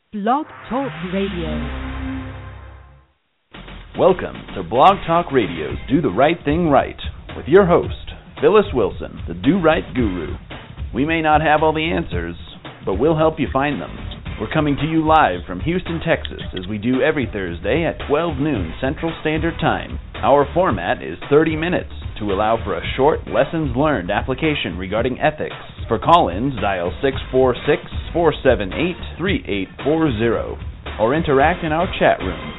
Blog Talk Radio. Welcome to Blog Talk Radio's Do the Right Thing Right with your host, Phyllis Wilson, the Do Right Guru. We may not have all the answers, but we'll help you find them. We're coming to you live from Houston, Texas, as we do every Thursday at 12 noon Central Standard Time. Our format is 30 minutes to allow for a short, lessons-learned application regarding ethics. For call-ins, dial 646-478-3840 or interact in our chat room.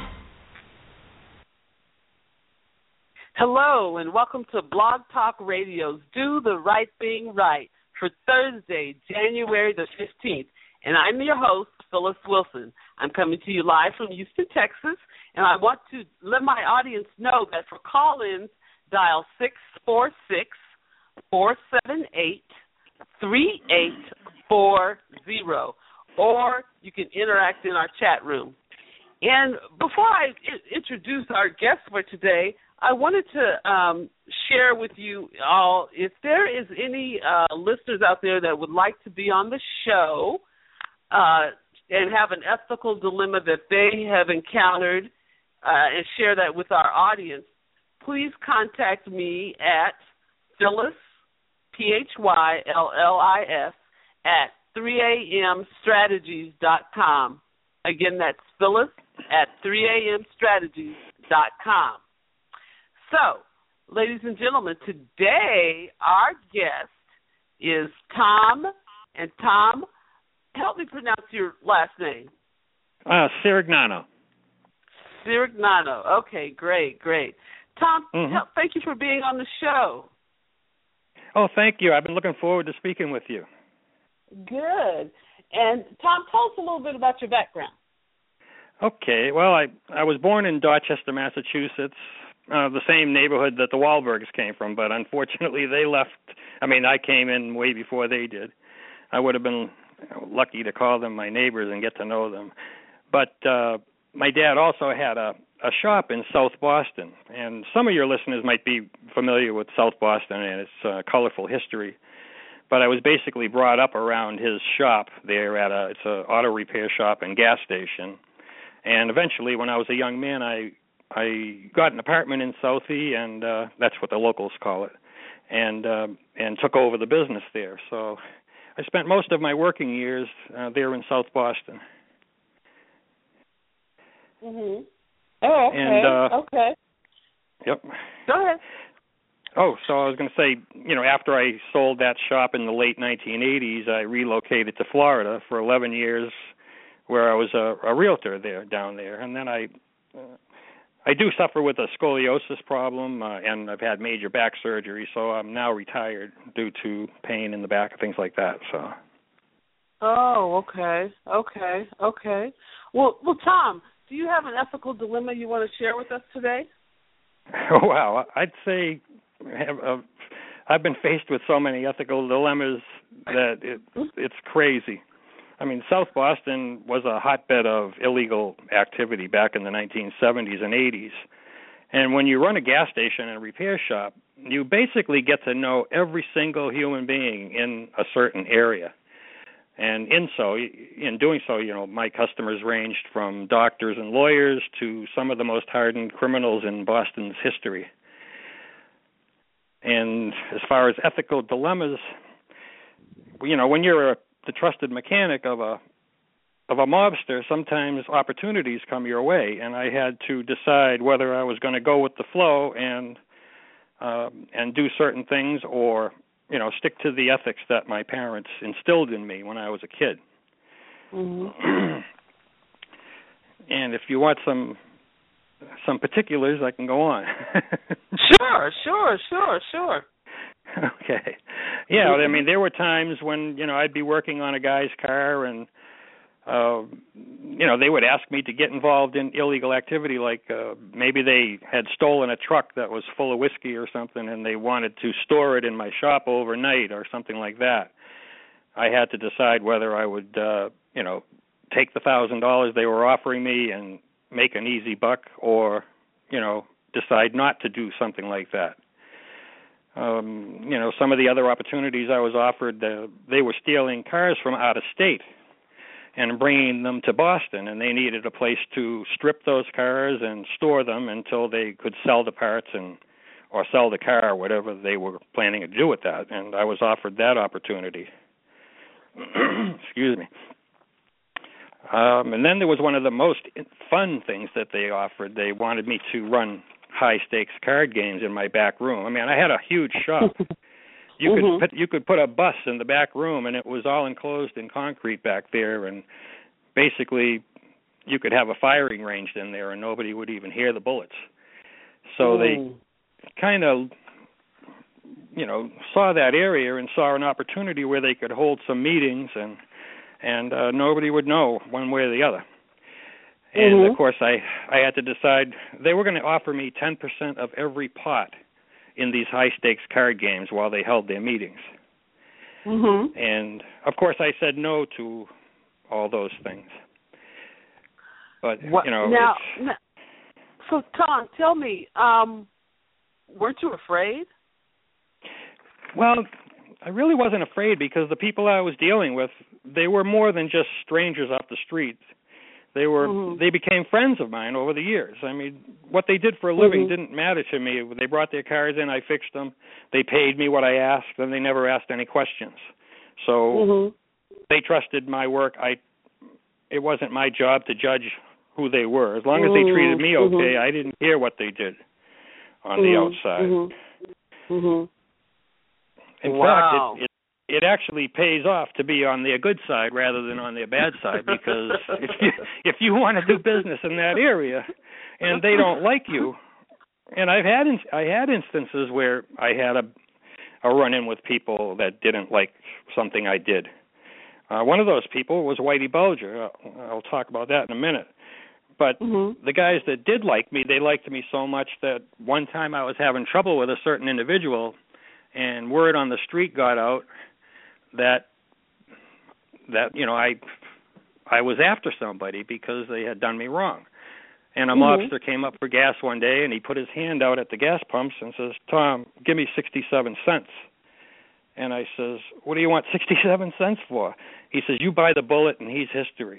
Hello, and welcome to Blog Talk Radio's Do the Right Thing Right for Thursday, January the 15th. And I'm your host, Phyllis Wilson. I'm coming to you live from Houston, Texas, and I want to let my audience know that for call-ins, dial 646-478-3840, or you can interact in our chat room. And before I introduce our guest for today, I wanted to share with you all, if there is any listeners out there that would like to be on the show and have an ethical dilemma that they have encountered and share that with our audience, please contact me at Phyllis, Phyllis, at 3amstrategies.com. Again, that's Phyllis at 3amstrategies.com. So, ladies and gentlemen, today our guest is Tom. And Tom, help me pronounce your last name. Sirignano. Sirignano. Okay, great. Tom, thank you for being on the show. Oh, thank you. I've been looking forward to speaking with you. Good. And Tom, tell us a little bit about your background. Okay. Well, I was born in Dorchester, Massachusetts, the same neighborhood that the Wahlbergs came from, but unfortunately they left. I came in way before they did. I would have been lucky to call them my neighbors and get to know them. But my dad also had a shop in South Boston, and some of your listeners might be familiar with South Boston and its colorful history. But I was basically brought up around his shop there it's an auto repair shop and gas station. And eventually, when I was a young man, I got an apartment in Southie, and that's what the locals call it, and took over the business there. So I spent most of my working years there in South Boston. Mhm. Oh, okay. And, okay. Yep. Go ahead. Oh, so I was going to say, after I sold that shop in the late 1980s, I relocated to Florida for 11 years, where I was a realtor down there, and then I do suffer with a scoliosis problem, and I've had major back surgery, so I'm now retired due to pain in the back and things like that. So. Oh, okay. Well, Tom, do you have an ethical dilemma you want to share with us today? Oh, wow. I'd say I've been faced with so many ethical dilemmas that it's crazy. South Boston was a hotbed of illegal activity back in the 1970s and 80s. And when you run a gas station and a repair shop, you basically get to know every single human being in a certain area. And in doing so, my customers ranged from doctors and lawyers to some of the most hardened criminals in Boston's history. And as far as ethical dilemmas, when you're the trusted mechanic of a mobster, sometimes opportunities come your way, and I had to decide whether I was going to go with the flow and do certain things, or stick to the ethics that my parents instilled in me when I was a kid. Mm-hmm. And if you want some particulars, I can go on. Sure. Okay. Yeah, there were times when, I'd be working on a guy's car and, they would ask me to get involved in illegal activity, like maybe they had stolen a truck that was full of whiskey or something and they wanted to store it in my shop overnight or something like that. I had to decide whether I would, take the $1,000 they were offering me and make an easy buck, or, decide not to do something like that. Some of the other opportunities I was offered, they were stealing cars from out of state. and bringing them to Boston, and they needed a place to strip those cars and store them until they could sell the parts or sell the car, or whatever they were planning to do with that. And I was offered that opportunity. Excuse me. And then there was one of the most fun things that they offered. They wanted me to run high-stakes card games in my back room. I mean, I had a huge shop. You could put a bus in the back room, and it was all enclosed in concrete back there, and basically you could have a firing range in there, and nobody would even hear the bullets. So they kind of, saw that area and saw an opportunity where they could hold some meetings, and nobody would know one way or the other. And, of course, I had to decide. They were going to offer me 10% of every pot in these high-stakes card games while they held their meetings. And, of course, I said no to all those things. But, Now, so, Tom, tell me, weren't you afraid? Well, I really wasn't afraid because the people I was dealing with, they were more than just strangers off the street. They became friends of mine over the years. I mean, what they did for a living didn't matter to me. They brought their cars in, I fixed them. They paid me what I asked, and they never asked any questions. So they trusted my work. It wasn't my job to judge who they were. As long as they treated me okay, I didn't care what they did on the outside. In fact, it actually pays off to be on their good side rather than on their bad side, because if you want to do business in that area and they don't like you, and I had instances where I had a run-in with people that didn't like something I did. One of those people was Whitey Bulger. I'll talk about that in a minute. But the guys that did like me, they liked me so much that one time I was having trouble with a certain individual, and word on the street got out that I was after somebody because they had done me wrong. And a mobster came up for gas one day, and he put his hand out at the gas pumps and says, "Tom, give me 67 cents. And I says, "What do you want 67 cents for?" He says, "You buy the bullet and he's history."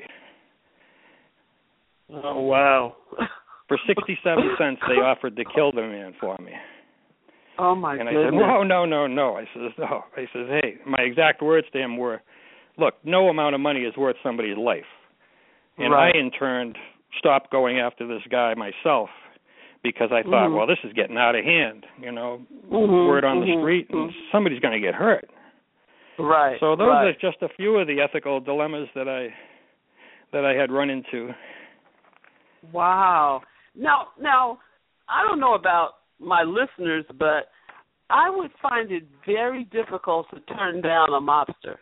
Oh, wow. For 67 cents, they offered to kill the man for me. Oh, my goodness. And I said, no. I says, no. I says, hey, my exact words to him were, look, no amount of money is worth somebody's life. And I, in turn, stopped going after this guy myself because I thought, well, this is getting out of hand, word on the street, and somebody's going to get hurt. Right. So those are just a few of the ethical dilemmas that I had run into. Wow. Now, I don't know about my listeners, but I would find it very difficult to turn down a mobster.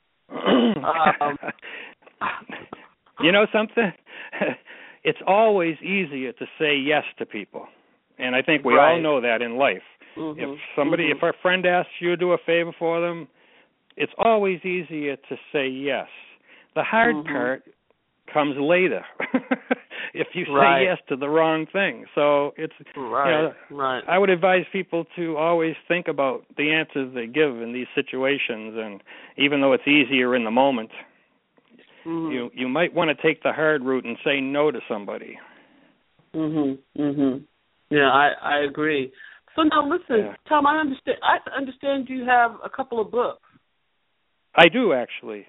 You know something? It's always easier to say yes to people. And I think we all know that in life. If a friend asks you to do a favor for them, it's always easier to say yes. The hard part comes later if you say yes to the wrong thing. So it's I would advise people to always think about the answers they give in these situations, and even though it's easier in the moment, you might want to take the hard route and say no to somebody. Yeah, I agree. So now listen, Tom, I understand you have a couple of books. I do, actually.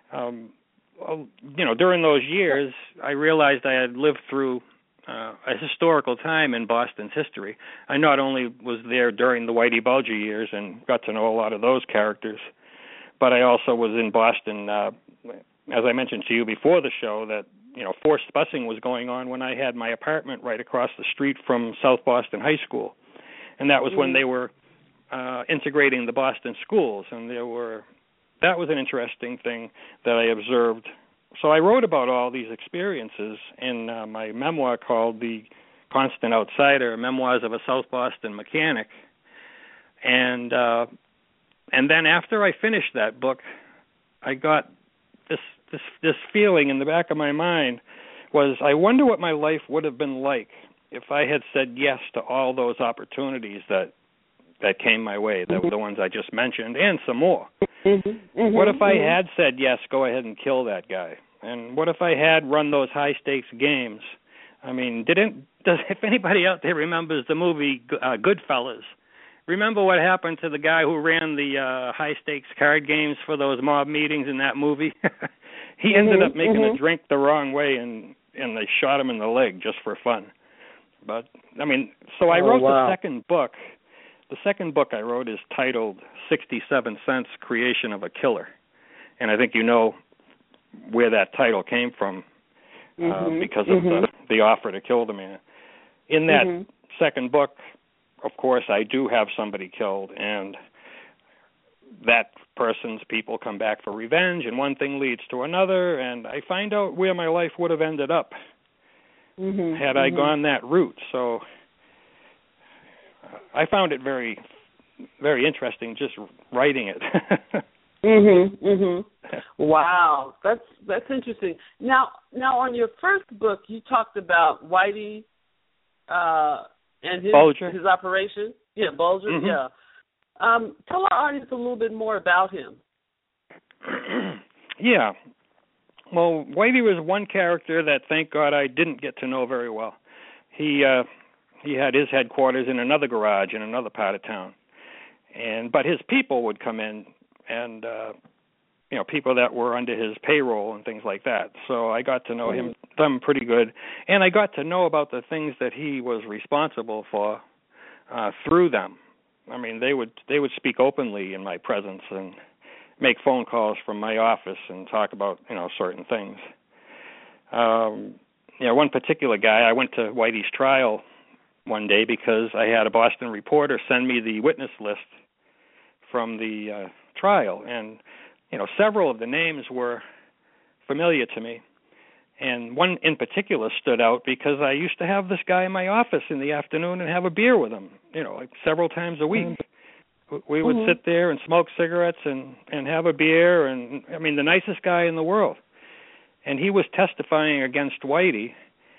During those years, I realized I had lived through a historical time in Boston's history. I not only was there during the Whitey Bulger years and got to know a lot of those characters, but I also was in Boston, as I mentioned to you before the show, that forced busing was going on when I had my apartment right across the street from South Boston High School. And that was when they were integrating the Boston schools, and that was an interesting thing that I observed. So I wrote about all these experiences in my memoir called The Constant Outsider, Memoirs of a South Boston Mechanic. And then after I finished that book, I got this feeling in the back of my mind was, I wonder what my life would have been like if I had said yes to all those opportunities that came my way, the ones I just mentioned, and some more. What if I had said, yes, go ahead and kill that guy? And what if I had run those high-stakes games? I mean, if anybody out there remembers the movie Goodfellas, remember what happened to the guy who ran the high-stakes card games for those mob meetings in that movie? He ended up making a drink the wrong way, and they shot him in the leg just for fun. But, I mean, so I wrote the second book. The second book I wrote is titled 67 Cents, Creation of a Killer. And I think you know where that title came from because of the offer to kill the man. In that second book, of course, I do have somebody killed, and that person's people come back for revenge, and one thing leads to another, and I find out where my life would have ended up had I gone that route. So I found it very, very interesting just writing it. Wow, that's interesting. Now on your first book, you talked about Whitey and his operation. Yeah, Bulger. Yeah. Tell our audience a little bit more about him. Yeah. Well, Whitey was one character that, thank God, I didn't get to know very well. He had his headquarters in another garage in another part of town, but his people would come in, and people that were under his payroll and things like that. So I got to know them pretty good, and I got to know about the things that he was responsible for through them. I mean, they would speak openly in my presence and make phone calls from my office and talk about certain things. One particular guy, I went to Whitey's trial one day because I had a Boston reporter send me the witness list from the trial, and several of the names were familiar to me, and one in particular stood out because I used to have this guy in my office in the afternoon and have a beer with him, like several times a week. We would sit there and smoke cigarettes and have a beer, and I mean, the nicest guy in the world. And he was testifying against Whitey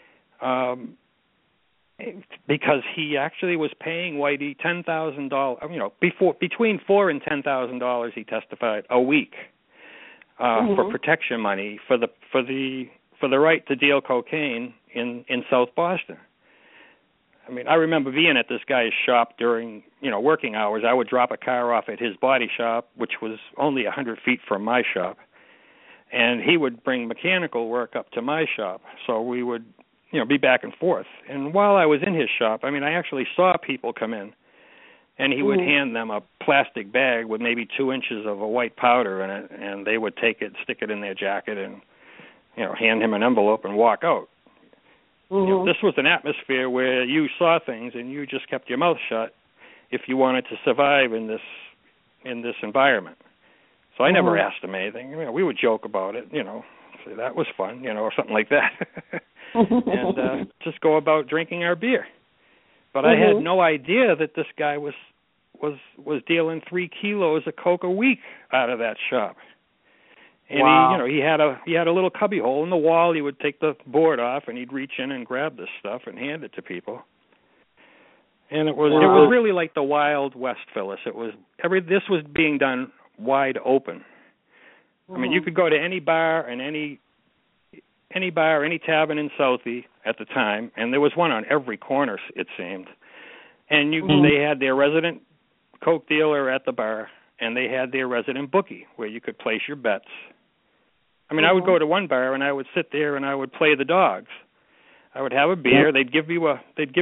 because he actually was paying Whitey $10,000, between $4,000 and $10,000 he testified a week for protection money for the right to deal cocaine in South Boston. I mean, I remember being at this guy's shop during, working hours. I would drop a car off at his body shop, which was only 100 feet from my shop, and he would bring mechanical work up to my shop. So we would, be back and forth. And while I was in his shop, I mean, I actually saw people come in, and he would hand them a plastic bag with maybe 2 inches of a white powder in it, and they would take it, stick it in their jacket, and, hand him an envelope and walk out. This was an atmosphere where you saw things and you just kept your mouth shut if you wanted to survive in this environment. So I never asked him anything. We would joke about it, say that was fun, or something like that, and just go about drinking our beer. But I had no idea that this guy was dealing 3 kilos of coke a week out of that shop. And he had a little cubby hole in the wall. He would take the board off and he'd reach in and grab this stuff and hand it to people. And it was really like the Wild West, Phyllis. This was being done wide open. I mean, you could go to any bar and any tavern in Southie at the time, and there was one on every corner, it seemed. And they had their resident coke dealer at the bar, and they had their resident bookie where you could place your bets. I mean, I would go to one bar and I would sit there and I would play the dogs. I would have a beer. They'd give you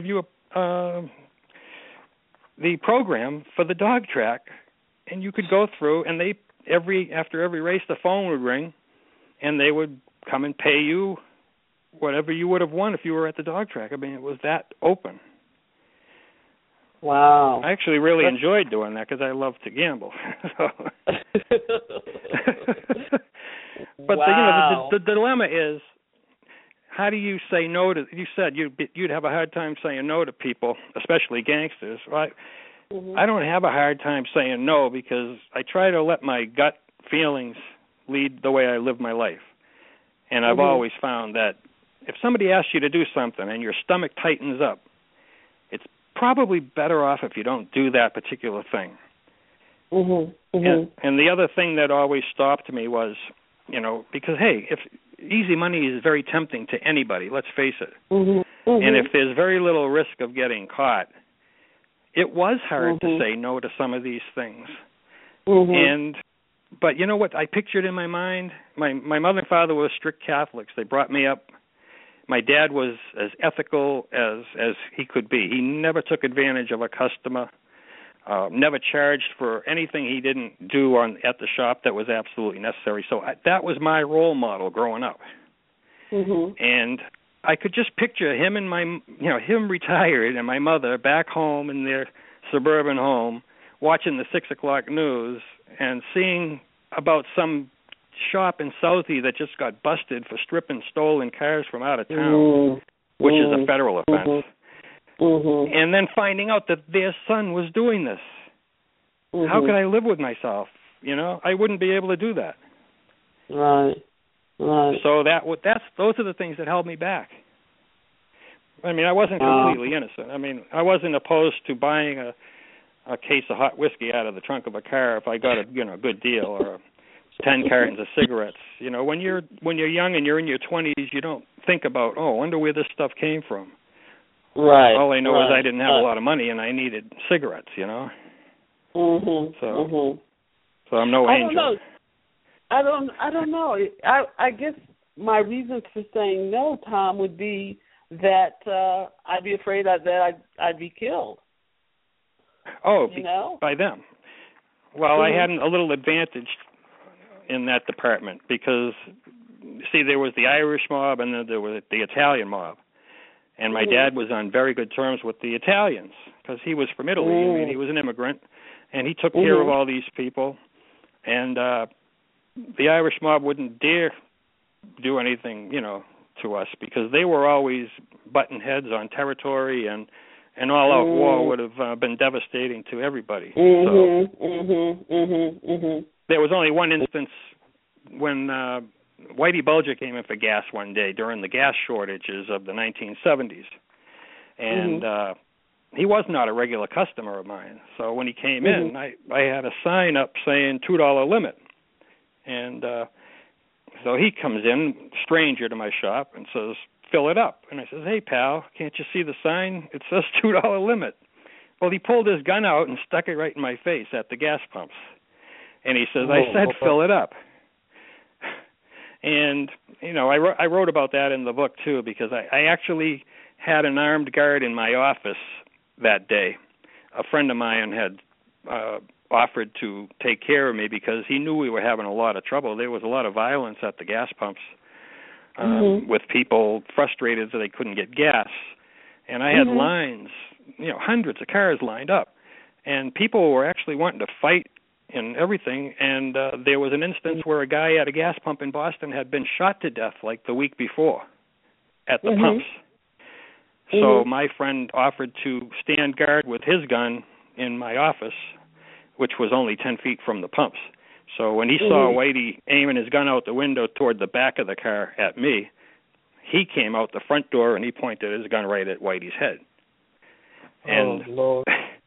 the program for the dog track, and you could go through. And after every race, the phone would ring, and they would come and pay you whatever you would have won if you were at the dog track. I mean, it was that open. Wow. I actually really enjoyed doing that because I love to gamble. But the dilemma is, how do you say no to? You said you'd have a hard time saying no to people, especially gangsters, right? I don't have a hard time saying no because I try to let my gut feelings lead the way I live my life. And I've always found that if somebody asks you to do something and your stomach tightens up, it's probably better off if you don't do that particular thing. And the other thing that always stopped me was, because, hey, easy money is very tempting to anybody, let's face it. Mm-hmm. Mm-hmm. And if there's very little risk of getting caught, it was hard to say no to some of these things. Mm-hmm. But you know what I pictured in my mind? My mother and father were strict Catholics. They brought me up. My dad was as ethical as he could be. He never took advantage of a customer, never charged for anything he didn't do at the shop that was absolutely necessary. So that was my role model growing up. Mm-hmm. And I could just picture him and him retired and my mother back home in their suburban home watching the 6 o'clock news and seeing about some shop in Southie that just got busted for stripping stolen cars from out of town, which is a federal offense. Mm-hmm. And then finding out that their son was doing this. How could I live with myself? I wouldn't be able to do that. Right. So those are the things that held me back. I mean, I wasn't completely innocent. I mean, I wasn't opposed to buying a case of hot whiskey out of the trunk of a car if I got a good deal, or 10 cartons of cigarettes. When you're young and you're in your 20s, you don't think about, I wonder where this stuff came from. Right. All I know is I didn't have a lot of money and I needed cigarettes. Mm-hmm. So I'm no angel. I don't know. I guess my reason for saying no, Tom, would be that I'd be afraid that I'd be killed. Oh, by them. Well, I had a little advantage in that department because, see, there was the Irish mob and then there was the Italian mob. And my dad was on very good terms with the Italians because he was from Italy. I mean, he was an immigrant, and he took care of all these people. And the Irish mob wouldn't dare do anything, to us because they were always butting heads on territory, and an all-out war would have been devastating to everybody. There was only one instance when Whitey Bulger came in for gas one day during the gas shortages of the 1970s. And he was not a regular customer of mine. So when he came in, I had a sign up saying $2 limit. And so he comes in, stranger to my shop, and says, fill it up. And I says, hey, pal, can't you see the sign? It says $2 limit. Well, he pulled his gun out and stuck it right in my face at the gas pumps. And he says, I said fill it up. And, I wrote about that in the book, too, because I actually had an armed guard in my office that day. A friend of mine had offered to take care of me because he knew we were having a lot of trouble. There was a lot of violence at the gas pumps with people frustrated that they couldn't get gas. And I had lines, hundreds of cars lined up. And people were actually wanting to fight and everything, and there was an instance where a guy at a gas pump in Boston had been shot to death like the week before at the pumps. So my friend offered to stand guard with his gun in my office, which was only 10 feet from the pumps. So when he saw Whitey aiming his gun out the window toward the back of the car at me, he came out the front door and he pointed his gun right at Whitey's head. And Lord.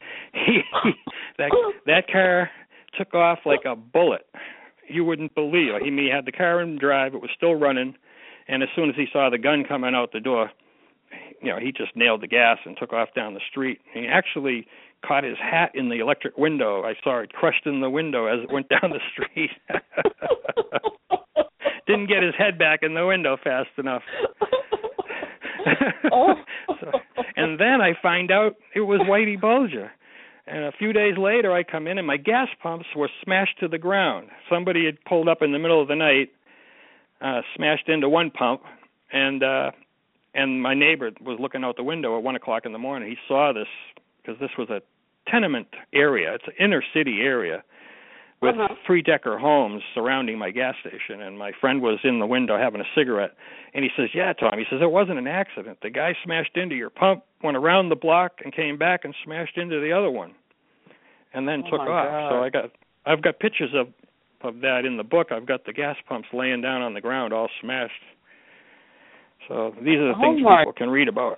that car took off like a bullet. You wouldn't believe it. He had the car in drive. It was still running. And as soon as he saw the gun coming out the door, he just nailed the gas and took off down the street. He actually caught his hat in the electric window. I saw it crushed in the window as it went down the street. Didn't get his head back in the window fast enough. And then I find out it was Whitey Bulger. And a few days later, I come in, and my gas pumps were smashed to the ground. Somebody had pulled up in the middle of the night, smashed into one pump, and my neighbor was looking out the window at 1 o'clock in the morning. He saw this because this was a tenement area. It's an inner city area with three-decker homes surrounding my gas station. And my friend was in the window having a cigarette. And he says, yeah, Tom. He says, it wasn't an accident. The guy smashed into your pump, went around the block, and came back and smashed into the other one, and then took off. God. So I've got pictures of that in the book. I've got the gas pumps laying down on the ground, all smashed. So these are the things people can read about.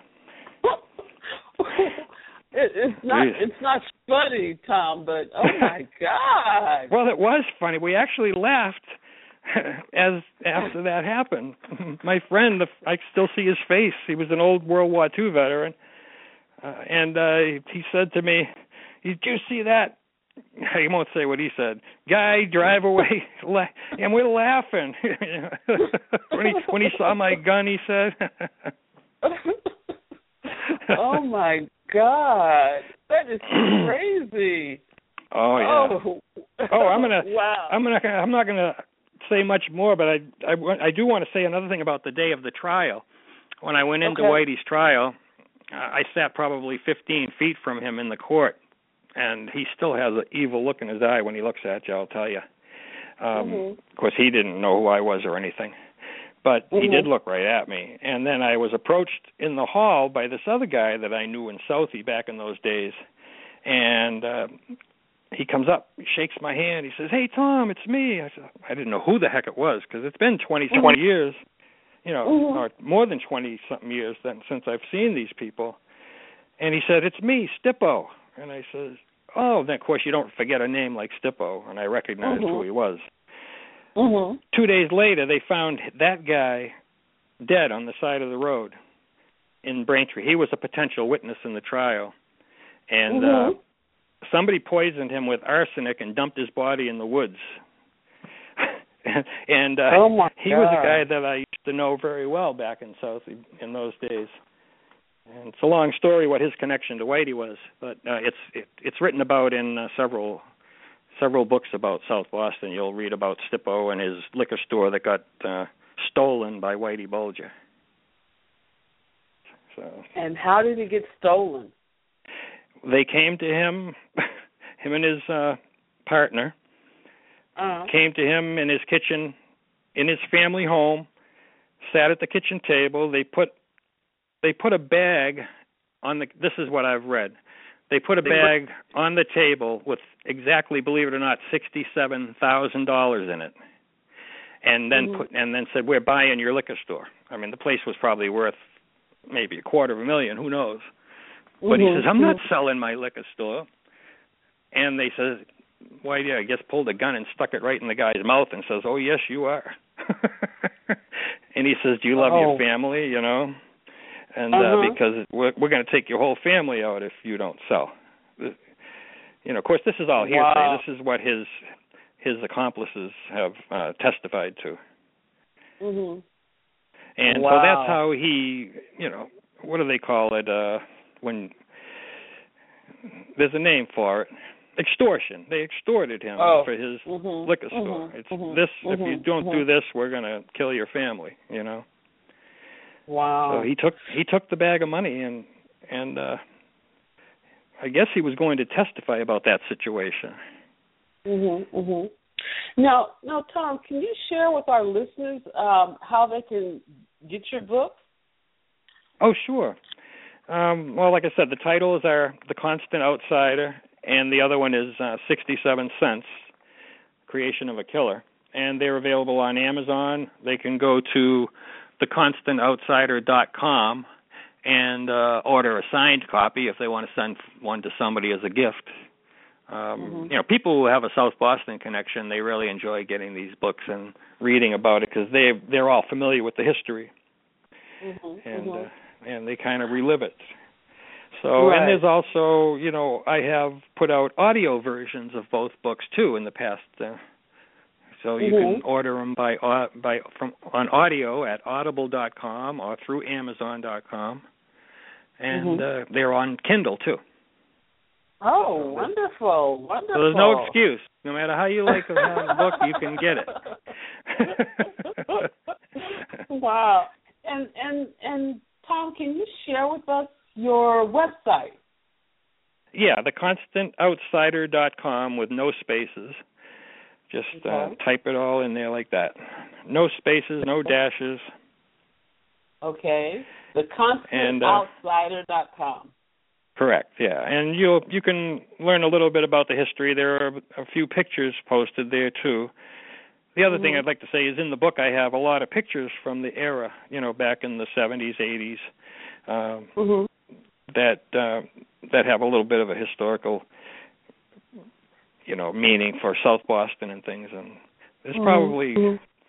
It's not funny, Tom, but oh my God. Well, it was funny. We actually laughed as after that happened, my friend, I still see his face. He was an old World War II veteran, and he said to me, "Did you see that?" I won't say what he said. Guy drive away, and we're laughing. when he saw my gun, he said. Oh my God, that is crazy. Oh yeah. Wow. I'm not gonna say much more, but I do want to say another thing about the day of the trial. When I went into Whitey's trial, I sat probably 15 feet from him in the court, and he still has an evil look in his eye when he looks at you, I'll tell you. Of course, he didn't know who I was or anything, but he did look right at me. And then I was approached in the hall by this other guy that I knew in Southie back in those days, and he comes up, he shakes my hand, he says, "Hey, Tom, it's me." I said, I didn't know who the heck it was, because it's been 20-something years, or more than 20-something years since I've seen these people. And he said, "It's me, Stippo." And I says, "Oh," then of course you don't forget a name like Stippo, and I recognized who he was. 2 days later, they found that guy dead on the side of the road in Braintree. He was a potential witness in the trial. And somebody poisoned him with arsenic and dumped his body in the woods. And he was a guy that I used to know very well back in Southie in those days. And it's a long story what his connection to Whitey was, but it's written about in several books about South Boston. You'll read about Stippo and his liquor store that got stolen by Whitey Bulger. So. And how did it get stolen? They came to him, him and his partner, came to him in his kitchen, in his family home, sat at the kitchen table. They put a bag on the. This is what I've read. They put a bag on the table with exactly, believe it or not, $67,000 in it, and then said, "We're buying your liquor store." I mean, the place was probably worth maybe $250,000. Who knows? But he says, "I'm not selling my liquor store." And they said, Whitey, I guess, pulled a gun and stuck it right in the guy's mouth and says, "Oh, yes, you are." And he says, "Do you love your family, And because we're going to take your whole family out if you don't sell." Of course, this is all hearsay. Wow. This is what his accomplices have testified to. And so that's how he, what do they call it? When there's a name for it, extortion. They extorted him for his liquor store. It's this. If you don't do this, we're going to kill your family. Wow. So he took the bag of money and I guess he was going to testify about that situation. Now, Tom, can you share with our listeners how they can get your book? Oh, sure. Well, like I said, the titles are The Constant Outsider, and the other one is 67 Cents, Creation of a Killer. And they're available on Amazon. They can go to theconstantoutsider.com and order a signed copy if they want to send one to somebody as a gift. People who have a South Boston connection, they really enjoy getting these books and reading about it because they're all familiar with the history. And they kind of relive it. So, and there's also, I have put out audio versions of both books too in the past. So you can order them on audio at audible.com or through Amazon.com, and they're on Kindle too. Oh, wonderful! So there's no excuse. No matter how you like a book, you can get it. Wow! And Tom, can you share with us your website? Yeah, theconstantoutsider.com with no spaces. Just type it all in there like that. No spaces, no dashes. Okay. Theconstantoutsider.com. Correct, yeah. And you can learn a little bit about the history. There are a few pictures posted there, too. The other thing I'd like to say is in the book I have a lot of pictures from the era, back in the 70s, 80s, that have a little bit of a historical meaning for South Boston and things. And there's probably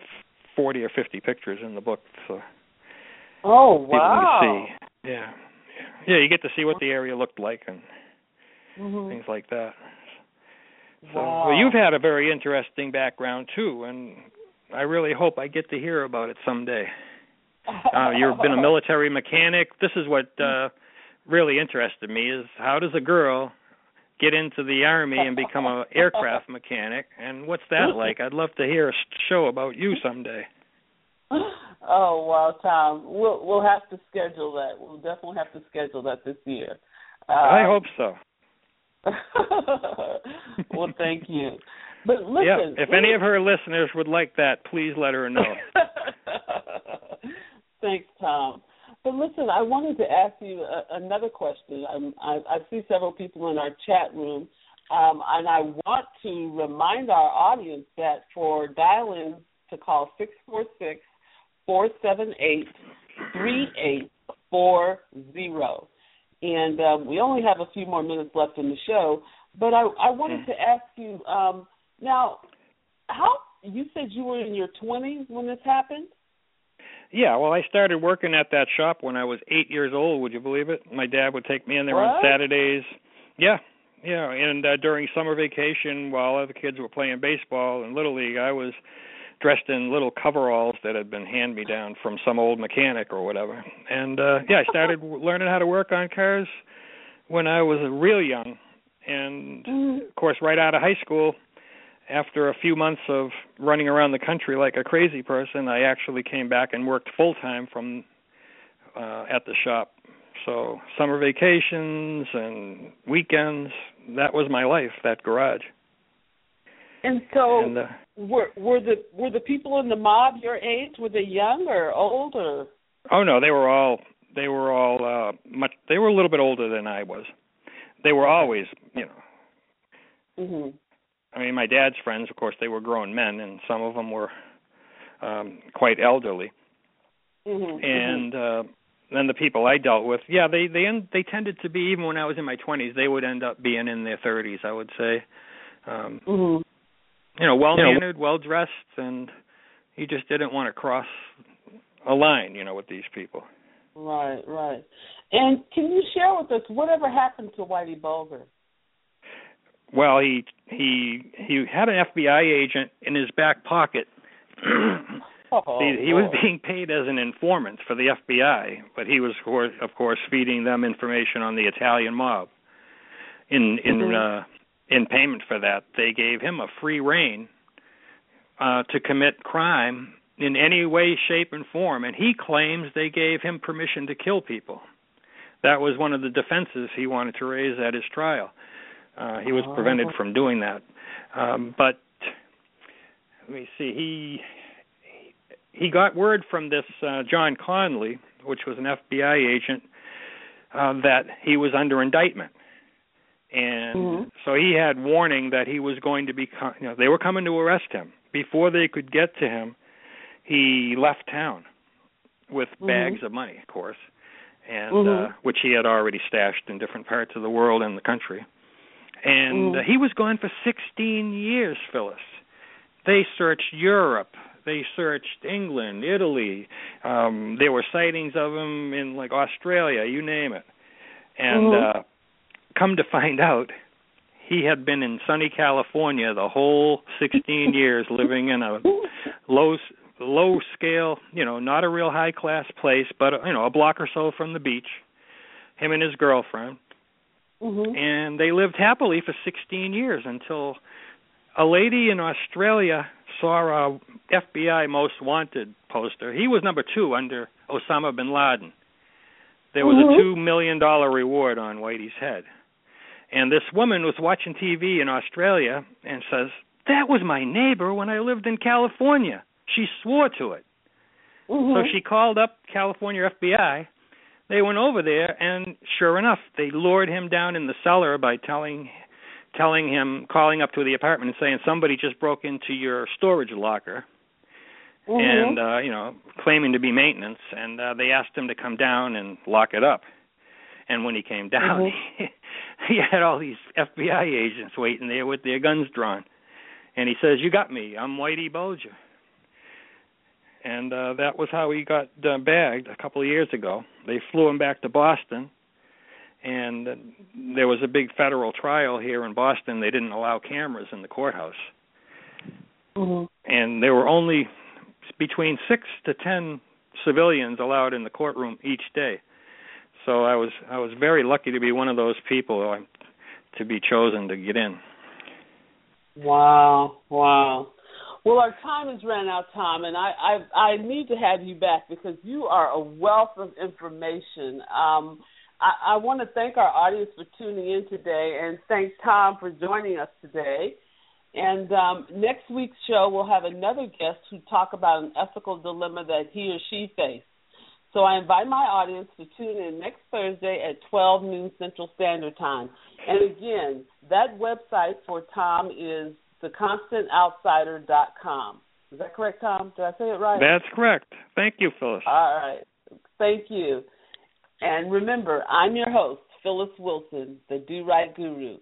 40 or 50 pictures in the book, so wow. people can see. Yeah, you get to see what the area looked like and things like that. So, well, you've had a very interesting background too, and I really hope I get to hear about it someday. You've been a military mechanic. This is what really interested me, is how does a girl get into the Army and become an aircraft mechanic, and what's that like? I'd love to hear a show about you someday. Oh, well, Tom, we'll have to schedule that. We'll definitely have to schedule that this year. I hope so. Well, thank you. But listen, if any of her listeners would like that, please let her know. Thanks, Tom. But listen, I wanted to ask you another question. I see several people in our chat room, and I want to remind our audience that for dial-ins to call 646-478-3840. And we only have a few more minutes left in the show, but I wanted to ask you, now, you said you were in your 20s when this happened? Yeah, well, I started working at that shop when I was 8 years old, would you believe it? My dad would take me in there on Saturdays. Yeah, and during summer vacation while other kids were playing baseball and Little League, I was dressed in little coveralls that had been hand-me-down from some old mechanic or whatever. And, I started learning how to work on cars when I was real young. And, of course, right out of high school, after a few months of running around the country like a crazy person, I actually came back and worked full-time from at the shop. So summer vacations and weekends, that was my life, that garage. And so were the people in the mob your age? Were they young or old or? Oh no, they were all they were a little bit older than I was. They were always, I mean, my dad's friends, of course, they were grown men, and some of them were quite elderly. And then the people I dealt with, they tended to be, even when I was in my 20s, they would end up being in their 30s, I would say. Well-mannered, well-dressed, and he just didn't want to cross a line, with these people. Right. And can you share with us whatever happened to Whitey Bulger? Well, he had an FBI agent in his back pocket. He was being paid as an informant for the FBI, but he was, of course, feeding them information on the Italian mob. In payment for that, they gave him a free rein to commit crime in any way, shape, and form, and he claims they gave him permission to kill people. That was one of the defenses he wanted to raise at his trial. He was prevented from doing that. But let me see, he got word from this John Conley, which was an FBI agent, that he was under indictment. And so he had warning that he was going to be, they were coming to arrest him. Before they could get to him, he left town with bags of money, of course, and which he had already stashed in different parts of the world and the country. And he was gone for 16 years, Phyllis. They searched Europe. They searched England, Italy. There were sightings of him in, like, Australia, you name it. And come to find out, he had been in sunny California the whole 16 years, living in a low scale, not a real high-class place, but, a block or so from the beach, him and his girlfriend. And they lived happily for 16 years until a lady in Australia saw a FBI Most Wanted poster. He was number 2 under Osama bin Laden. There was a $2 million reward on Whitey's head. And this woman was watching TV in Australia and says, "That was my neighbor when I lived in California." She swore to it. So she called up California FBI. They went over there, and sure enough, they lured him down in the cellar by telling him, calling up to the apartment and saying, "Somebody just broke into your storage locker," and, claiming to be maintenance. And they asked him to come down and lock it up. And when he came down, he had all these FBI agents waiting there with their guns drawn. And he says, "You got me. I'm Whitey Bulger." and that was how he got bagged a couple of years ago. They flew him back to Boston, and there was a big federal trial here in Boston. They didn't allow cameras in the courthouse. Mm-hmm. And there were only between 6 to 10 civilians allowed in the courtroom each day. So I was very lucky to be one of those people to be chosen to get in. Wow. Well, our time has run out, Tom, and I need to have you back because you are a wealth of information. I want to thank our audience for tuning in today and thank Tom for joining us today. And next week's show, we'll have another guest who talk about an ethical dilemma that he or she faced. So I invite my audience to tune in next Thursday at 12 noon Central Standard Time. And again, that website for Tom is theconstantoutsider.com. Is that correct, Tom? Did I say it right? That's correct. Thank you, Phyllis. All right. Thank you. And remember, I'm your host, Phyllis Wilson, the Do Right Guru.